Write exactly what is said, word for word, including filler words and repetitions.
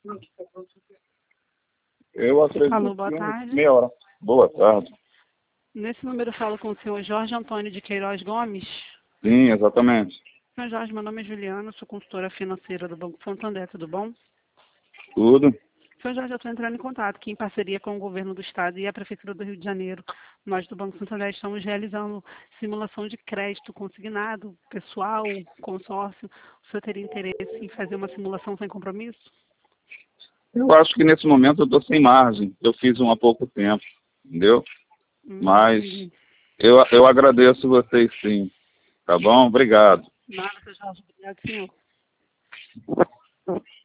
Eu acredito. Alô, boa tarde. Meia hora. Boa tarde. Nesse número eu falo com o senhor Jorge Antônio de Queiroz Gomes. Sim, exatamente. Senhor Jorge, meu nome é Juliana, sou consultora financeira do Banco Santander, tudo bom? Tudo. Senhor Jorge, eu estou entrando em contato aqui em parceria com o governo do estado e a Prefeitura do Rio de Janeiro. Nós do Banco Santander estamos realizando simulação de crédito consignado, pessoal, consórcio. O senhor teria interesse em fazer uma simulação sem compromisso? Eu acho que nesse momento eu estou sem margem. Eu fiz um há pouco tempo, entendeu? Hum, Mas entendi. eu, eu agradeço vocês sim. Tá bom? Obrigado. Nada, senhor Jorge. Obrigado, senhor.